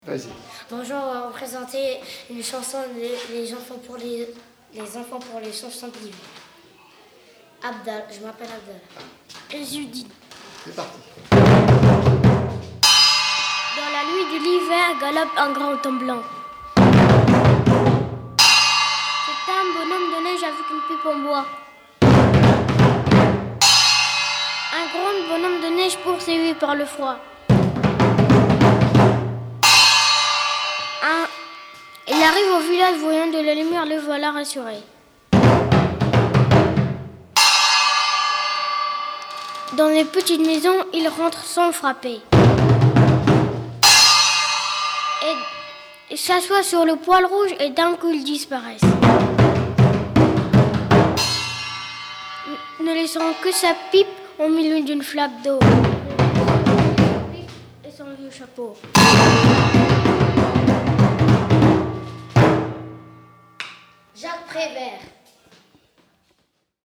Vas-y. Bonjour, on va vous présenter une chanson les enfants pour les chansons d'hiver. Abdal, je m'appelle Abdal. Judith. C'est parti. Dans la nuit de l'hiver galope un grand homme blanc. C'est un bonhomme de neige avec une pipe en bois. Un grand bonhomme de neige poursuivi par le froid. Il arrive au village, voyant de la lumière, le voilà rassuré. Dans les petites maisons, il rentre sans frapper. Et s'assoit sur le poêle rouge et d'un coup ils disparaissent. Ne laissant que sa pipe au milieu d'une flaque d'eau. Et son vieux chapeau. Jacques Prévert.